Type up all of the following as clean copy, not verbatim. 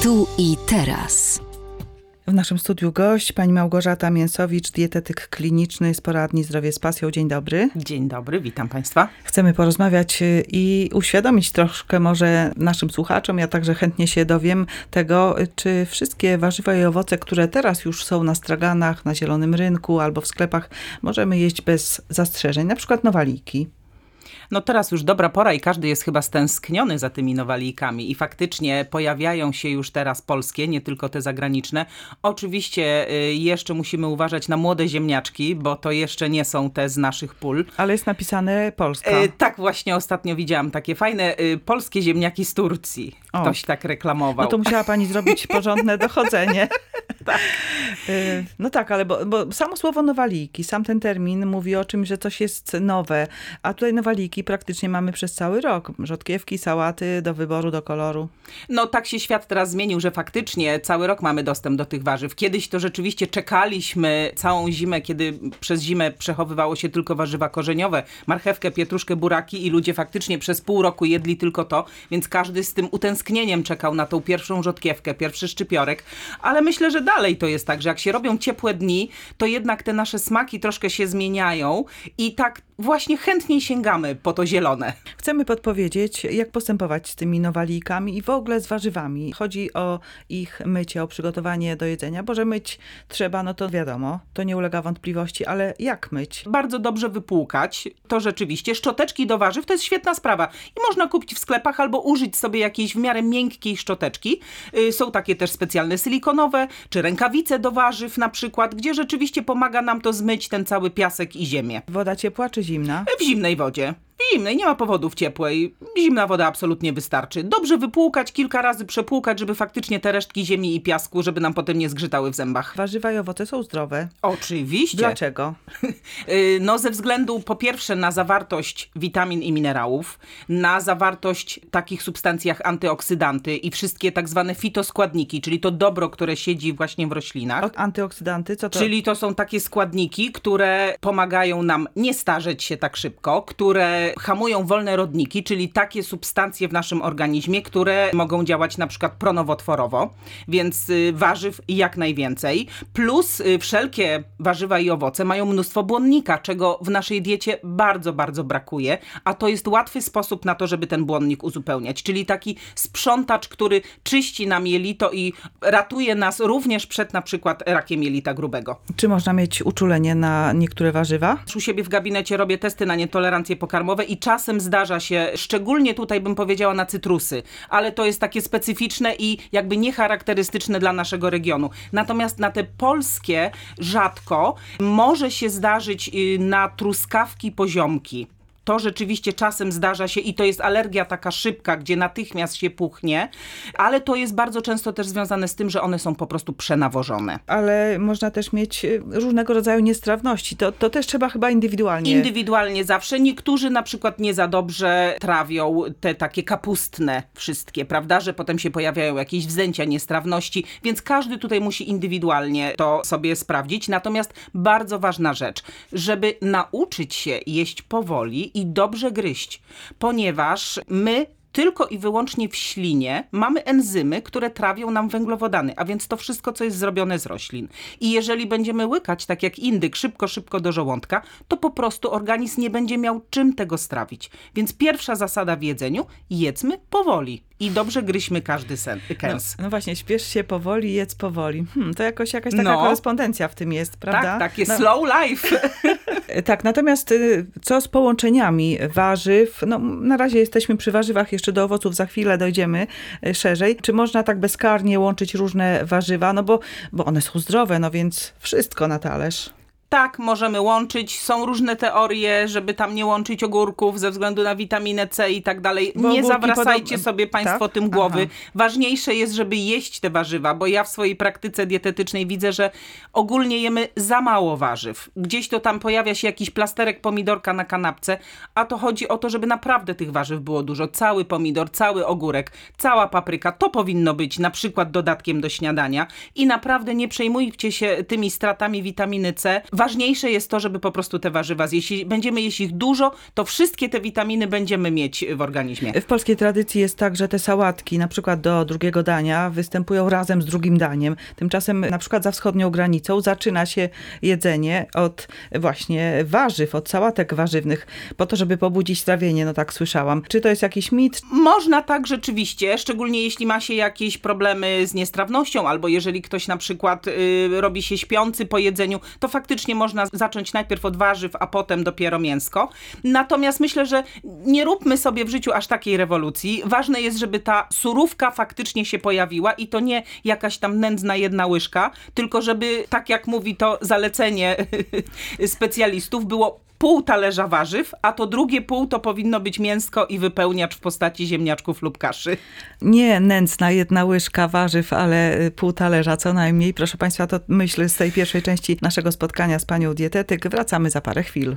Tu i teraz. W naszym studiu gość pani Małgorzata Mięsowicz, dietetyk kliniczny z poradni Zdrowie z Pasją. Dzień dobry. Dzień dobry, witam Państwa. Chcemy porozmawiać i uświadomić troszkę może naszym słuchaczom, ja także chętnie się dowiem tego, czy wszystkie warzywa i owoce, które teraz już są na straganach, na zielonym rynku albo w sklepach, możemy jeść bez zastrzeżeń, na przykład nowaliki. No teraz już dobra pora i każdy jest chyba stęskniony za tymi nowalijkami i faktycznie pojawiają się już teraz polskie, nie tylko te zagraniczne. Oczywiście jeszcze musimy uważać na młode ziemniaczki, bo to jeszcze nie są te z naszych pól. Ale jest napisane Polska. Tak, właśnie ostatnio widziałam takie fajne polskie ziemniaki z Turcji. Ktoś tak reklamował. No to musiała pani zrobić porządne dochodzenie. Tak. No tak, ale bo samo słowo nowaliki, sam ten termin mówi o czymś, że coś jest nowe, a tutaj nowaliki praktycznie mamy przez cały rok. Rzodkiewki, sałaty do wyboru, do koloru. No tak się świat teraz zmienił, że faktycznie cały rok mamy dostęp do tych warzyw. Kiedyś to rzeczywiście czekaliśmy całą zimę, kiedy przez zimę przechowywało się tylko warzywa korzeniowe, marchewkę, pietruszkę, buraki i ludzie faktycznie przez pół roku jedli tylko to, więc każdy z tym utęsknieniem czekał na tą pierwszą rzodkiewkę, pierwszy szczypiorek, ale myślę, że dalej to jest tak, że jak się robią ciepłe dni, to jednak te nasze smaki troszkę się zmieniają i tak właśnie chętniej sięgamy po to zielone. Chcemy podpowiedzieć, jak postępować z tymi nowalikami i w ogóle z warzywami. Chodzi o ich mycie, o przygotowanie do jedzenia, bo że myć trzeba, no to wiadomo, to nie ulega wątpliwości, ale jak myć? Bardzo dobrze wypłukać, to rzeczywiście. Szczoteczki do warzyw to jest świetna sprawa i można kupić w sklepach albo użyć sobie jakiejś w miarę miękkiej szczoteczki. Są takie też specjalne silikonowe, czy rękawice do warzyw na przykład, gdzie rzeczywiście pomaga nam to zmyć ten cały piasek i ziemię. Woda ciepła czy zimna? W zimnej wodzie. W zimnej, nie ma powodów ciepłej. Zimna woda absolutnie wystarczy. Dobrze wypłukać, kilka razy przepłukać, żeby faktycznie te resztki ziemi i piasku, żeby nam potem nie zgrzytały w zębach. Warzywa i owoce są zdrowe. Oczywiście. Dlaczego? No ze względu po pierwsze na zawartość witamin i minerałów, na zawartość takich substancji jak antyoksydanty i wszystkie tak zwane fitoskładniki, czyli to dobro, które siedzi właśnie w roślinach. Antyooksydanty, co to? Czyli to są takie składniki, które pomagają nam nie starzeć się tak szybko, które hamują wolne rodniki, czyli takie substancje w naszym organizmie, które mogą działać na przykład pronowotworowo, więc warzyw jak najwięcej. Plus wszelkie warzywa i owoce mają mnóstwo błonnika, czego w naszej diecie bardzo, bardzo brakuje, a to jest łatwy sposób na to, żeby ten błonnik uzupełniać, czyli taki sprzątacz, który czyści nam jelito i ratuje nas również przed na przykład rakiem jelita grubego. Czy można mieć uczulenie na niektóre warzywa? U siebie w gabinecie robię testy na nietolerancje pokarmowe i czasem zdarza się, szczególnie tutaj bym powiedziała na cytrusy, ale to jest takie specyficzne i jakby niecharakterystyczne dla naszego regionu. Natomiast na te polskie rzadko może się zdarzyć na truskawki, poziomki. To rzeczywiście czasem zdarza się i to jest alergia taka szybka, gdzie natychmiast się puchnie, ale to jest bardzo często też związane z tym, że one są po prostu przenawożone. Ale można też mieć różnego rodzaju niestrawności. To też trzeba chyba indywidualnie. Indywidualnie zawsze. Niektórzy na przykład nie za dobrze trawią te takie kapustne wszystkie, prawda, że potem się pojawiają jakieś wzdęcia, niestrawności, więc każdy tutaj musi indywidualnie to sobie sprawdzić. Natomiast bardzo ważna rzecz, żeby nauczyć się jeść powoli i dobrze gryźć, ponieważ my tylko i wyłącznie w ślinie mamy enzymy, które trawią nam węglowodany, a więc to wszystko, co jest zrobione z roślin. I jeżeli będziemy łykać, tak jak indyk, szybko do żołądka, to po prostu organizm nie będzie miał czym tego strawić. Więc pierwsza zasada w jedzeniu, jedzmy powoli i dobrze gryźmy każdy kęs. No właśnie, śpiesz się powoli, jedz powoli. To jakaś taka korespondencja w tym jest, prawda? Tak, takie slow life. Tak, natomiast co z połączeniami warzyw? No, na razie jesteśmy przy warzywach, jeszcze do owoców za chwilę dojdziemy szerzej. Czy można tak bezkarnie łączyć różne warzywa? No bo one są zdrowe, no więc wszystko na talerz. Tak, możemy łączyć. Są różne teorie, żeby tam nie łączyć ogórków ze względu na witaminę C i tak dalej. Nie zawracajcie sobie Państwo tym głowy. Aha. Ważniejsze jest, żeby jeść te warzywa, bo ja w swojej praktyce dietetycznej widzę, że ogólnie jemy za mało warzyw. Gdzieś to tam pojawia się jakiś plasterek pomidorka na kanapce, a to chodzi o to, żeby naprawdę tych warzyw było dużo. Cały pomidor, cały ogórek, cała papryka, to powinno być na przykład dodatkiem do śniadania i naprawdę nie przejmujcie się tymi stratami witaminy C. ważniejsze jest to, żeby po prostu te warzywa zjeść. Jeśli będziemy jeść ich dużo, to wszystkie te witaminy będziemy mieć w organizmie. W polskiej tradycji jest tak, że te sałatki na przykład do drugiego dania występują razem z drugim daniem. Tymczasem na przykład za wschodnią granicą zaczyna się jedzenie od właśnie warzyw, od sałatek warzywnych, po to, żeby pobudzić trawienie, no tak słyszałam. Czy to jest jakiś mit? Można tak rzeczywiście, szczególnie jeśli ma się jakieś problemy z niestrawnością, albo jeżeli ktoś na przykład robi się śpiący po jedzeniu, to faktycznie można zacząć najpierw od warzyw, a potem dopiero mięsko. Natomiast myślę, że nie róbmy sobie w życiu aż takiej rewolucji. Ważne jest, żeby ta surówka faktycznie się pojawiła i to nie jakaś tam nędzna jedna łyżka, tylko żeby, tak jak mówi to zalecenie specjalistów, było pół talerza warzyw, a to drugie pół to powinno być mięsko i wypełniacz w postaci ziemniaczków lub kaszy. Nie nędzna jedna łyżka warzyw, ale pół talerza co najmniej. Proszę Państwa, to myślę z tej pierwszej części naszego spotkania z panią dietetyk. Wracamy za parę chwil.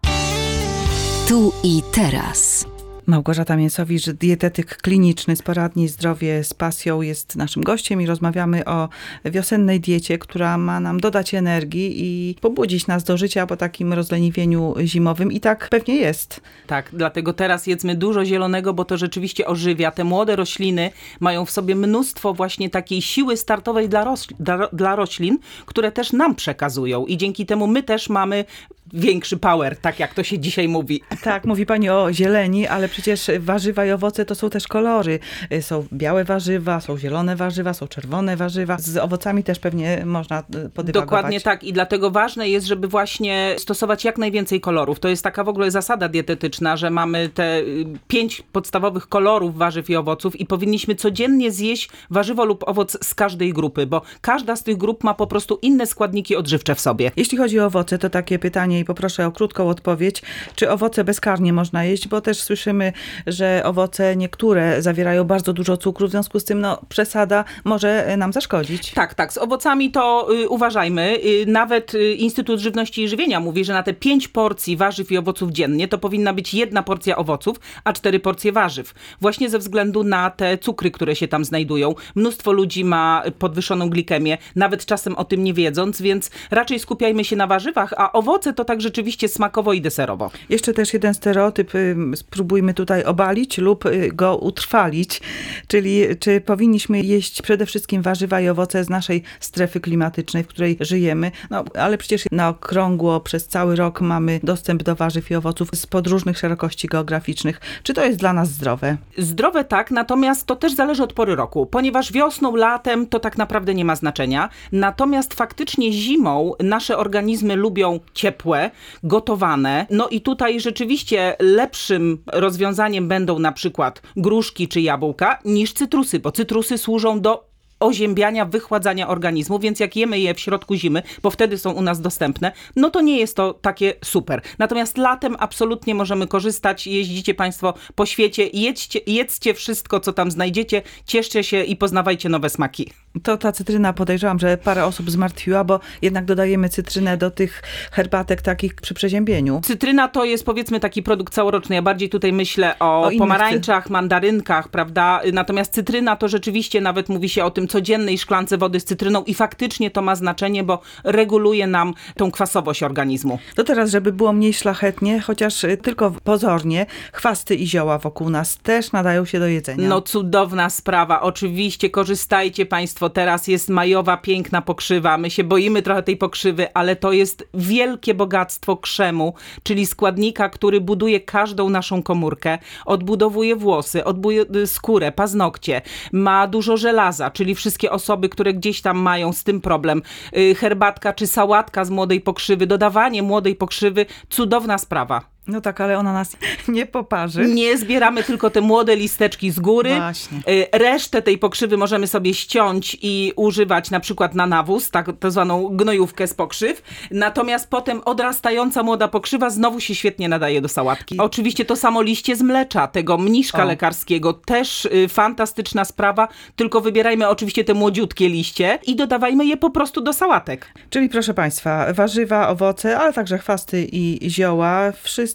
Tu i teraz. Małgorzata Mięsowicz, dietetyk kliniczny z poradni Zdrowie z Pasją, jest naszym gościem i rozmawiamy o wiosennej diecie, która ma nam dodać energii i pobudzić nas do życia po takim rozleniwieniu zimowym. I tak pewnie jest. Tak, dlatego teraz jedzmy dużo zielonego, bo to rzeczywiście ożywia. Te młode rośliny mają w sobie mnóstwo właśnie takiej siły startowej dla roślin, które też nam przekazują i dzięki temu my też mamy większy power, tak jak to się dzisiaj mówi. Tak, mówi pani o zieleni, ale przecież warzywa i owoce to są też kolory. Są białe warzywa, są zielone warzywa, są czerwone warzywa. Z owocami też pewnie można podywagować. Dokładnie tak i dlatego ważne jest, żeby właśnie stosować jak najwięcej kolorów. To jest taka w ogóle zasada dietetyczna, że mamy te 5 podstawowych kolorów warzyw i owoców i powinniśmy codziennie zjeść warzywo lub owoc z każdej grupy, bo każda z tych grup ma po prostu inne składniki odżywcze w sobie. Jeśli chodzi o owoce, to takie pytanie i poproszę o krótką odpowiedź. Czy owoce bezkarnie można jeść? Bo też słyszymy, że owoce niektóre zawierają bardzo dużo cukru, w związku z tym przesada może nam zaszkodzić. Tak, z owocami to uważajmy. Nawet Instytut Żywności i Żywienia mówi, że na te 5 porcji warzyw i owoców dziennie to powinna być 1 porcja owoców, a 4 porcje warzyw. Właśnie ze względu na te cukry, które się tam znajdują. Mnóstwo ludzi ma podwyższoną glikemię, nawet czasem o tym nie wiedząc, więc raczej skupiajmy się na warzywach, a owoce to tak rzeczywiście smakowo i deserowo. Jeszcze też jeden stereotyp spróbujmy tutaj obalić lub go utrwalić, czyli czy powinniśmy jeść przede wszystkim warzywa i owoce z naszej strefy klimatycznej, w której żyjemy, no ale przecież na okrągło przez cały rok mamy dostęp do warzyw i owoców z podróżnych szerokości geograficznych. Czy to jest dla nas zdrowe? Zdrowe tak, natomiast to też zależy od pory roku, ponieważ wiosną, latem to tak naprawdę nie ma znaczenia, natomiast faktycznie zimą nasze organizmy lubią ciepłe, gotowane. No i tutaj rzeczywiście lepszym rozwiązaniem będą na przykład gruszki czy jabłka niż cytrusy, bo cytrusy służą do oziębiania, wychładzania organizmu, więc jak jemy je w środku zimy, bo wtedy są u nas dostępne, no to nie jest to takie super. Natomiast latem absolutnie możemy korzystać, jeździcie Państwo po świecie, jedzcie wszystko, co tam znajdziecie, cieszcie się i poznawajcie nowe smaki. To ta cytryna, podejrzewam, że parę osób zmartwiła, bo jednak dodajemy cytrynę do tych herbatek takich przy przeziębieniu. Cytryna to jest powiedzmy taki produkt całoroczny. Ja bardziej tutaj myślę o pomarańczach, mandarynkach, prawda? Natomiast cytryna to rzeczywiście nawet mówi się o tym codziennej szklance wody z cytryną i faktycznie to ma znaczenie, bo reguluje nam tą kwasowość organizmu. To teraz, żeby było mniej szlachetnie, chociaż tylko pozornie, chwasty i zioła wokół nas też nadają się do jedzenia. No cudowna sprawa. Oczywiście korzystajcie Państwo. Teraz jest majowa, piękna pokrzywa. My się boimy trochę tej pokrzywy, ale to jest wielkie bogactwo krzemu, czyli składnika, który buduje każdą naszą komórkę, odbudowuje włosy, odbudowuje skórę, paznokcie. Ma dużo żelaza, czyli wszystkie osoby, które gdzieś tam mają z tym problem. Herbatka czy sałatka z młodej pokrzywy, dodawanie młodej pokrzywy, cudowna sprawa. No tak, ale ona nas nie poparzy. Nie zbieramy tylko te młode listeczki z góry. Właśnie. Resztę tej pokrzywy możemy sobie ściąć i używać na przykład na nawóz, tak zwaną gnojówkę z pokrzyw. Natomiast potem odrastająca młoda pokrzywa znowu się świetnie nadaje do sałatki. Oczywiście to samo liście z mlecza, tego mniszka lekarskiego. Też fantastyczna sprawa, tylko wybierajmy oczywiście te młodziutkie liście i dodawajmy je po prostu do sałatek. Czyli proszę Państwa, warzywa, owoce, ale także chwasty i zioła, wszystkie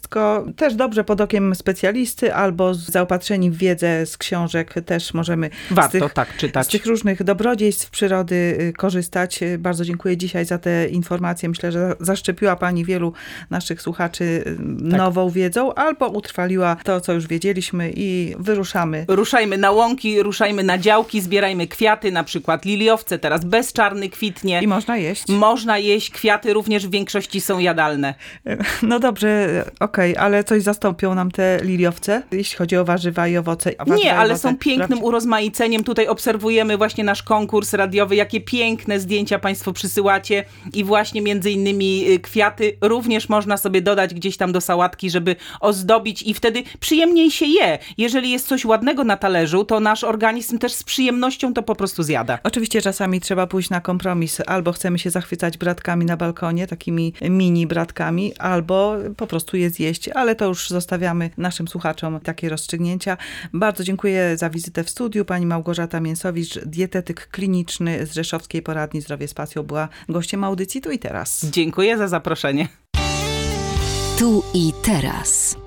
wszystko też dobrze pod okiem specjalisty albo zaopatrzeni w wiedzę z książek też możemy Warto tak czytać. z tych różnych dobrodziejstw przyrody korzystać. Bardzo dziękuję dzisiaj za te informacje. Myślę, że zaszczepiła Pani wielu naszych słuchaczy nową wiedzą albo utrwaliła to, co już wiedzieliśmy i wyruszamy. Ruszajmy na łąki, ruszajmy na działki, zbierajmy kwiaty, na przykład liliowce, teraz bezczarny kwitnie. I można jeść. Można jeść, kwiaty również w większości są jadalne. No dobrze, okej, ale coś zastąpią nam te liliowce, jeśli chodzi o warzywa i owoce. Nie, ale są pięknym urozmaiceniem. Tutaj obserwujemy właśnie nasz konkurs radiowy, jakie piękne zdjęcia Państwo przysyłacie i właśnie między innymi kwiaty również można sobie dodać gdzieś tam do sałatki, żeby ozdobić i wtedy przyjemniej się je. Jeżeli jest coś ładnego na talerzu, to nasz organizm też z przyjemnością to po prostu zjada. Oczywiście czasami trzeba pójść na kompromis. Albo chcemy się zachwycać bratkami na balkonie, takimi mini bratkami, albo po prostu je zjeść, ale to już zostawiamy naszym słuchaczom takie rozstrzygnięcia. Bardzo dziękuję za wizytę w studiu. Pani Małgorzata Mięsowicz, dietetyk kliniczny z Rzeszowskiej Poradni Zdrowie z Pasją, była gościem audycji Tu i Teraz. Dziękuję za zaproszenie. Tu i teraz.